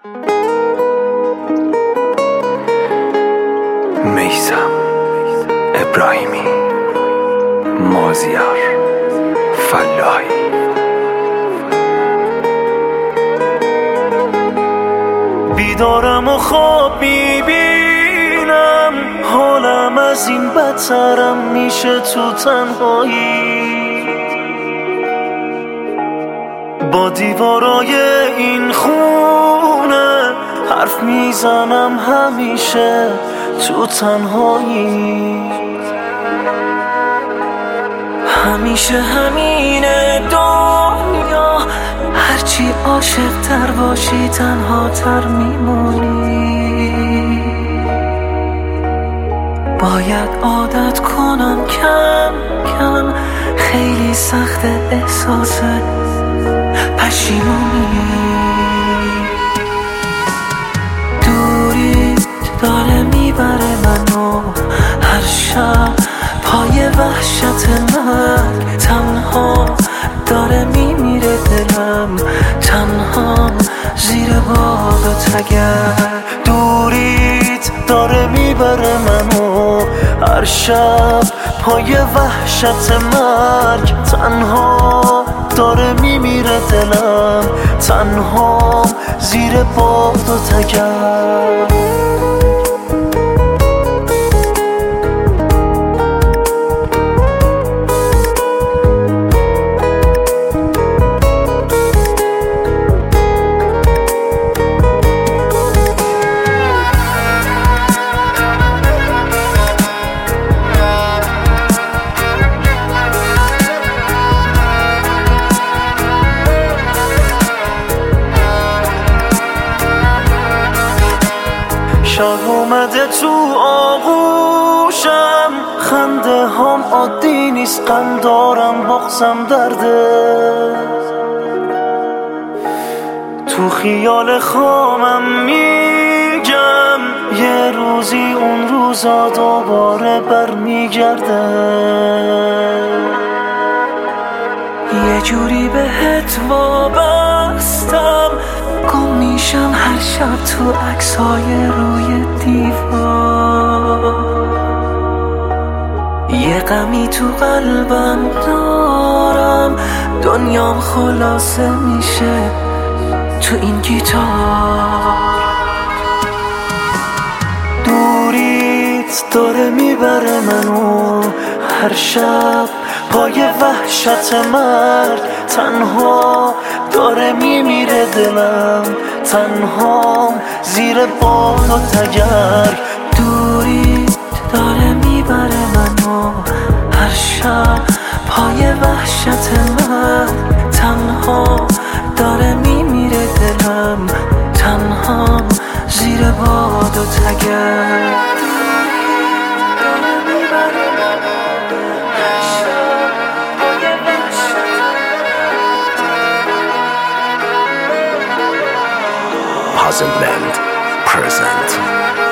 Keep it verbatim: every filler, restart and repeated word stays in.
میثم ابراهیمی، مازیار فلاحی. بیدارم و خواب میبینم، حالم از این بدترم میشه تو تنهایی. با دیوارای این خونه حرف میزنم همیشه تو تنهایی. همیشه همینه دنیا، هرچی عاشق تر باشی تنها تر میمونی. باید عادت کنم کم کم، خیلی سخت احساس پشیمونی. دوری داره میبره منو هر شب پای وحشت مرگ. تنها داره میمیره دلم، تنها زیر باد و تگر. دوریت داره میبره منو هر شب پای وحشت مرگ. تنها داره میمیره دلم، تنها زیر باد و تگر. شب اومده تو آغوشم، خنده هم عادی نیست، غم دارم بغزم درده. تو خیال خامم میگم یه روزی اون روزا دوباره برمیگرده. یه جوری بهت وابستم، گم میشم هر شب تو عکسای روی دیوار. یه غمی تو قلبم دارم، دنیام خلاصه میشه تو این گیتار. دوریت داره میبره منو هر شب پای وحشت مرگ. تنها داره میمیره دلم، تنهام زیر باد و تگر. دوریت داره میبره منو هر شب پای وحشت مرگ. تنها داره میمیره دلم، تنهام زیر باد و تگر. Puzzle Band present.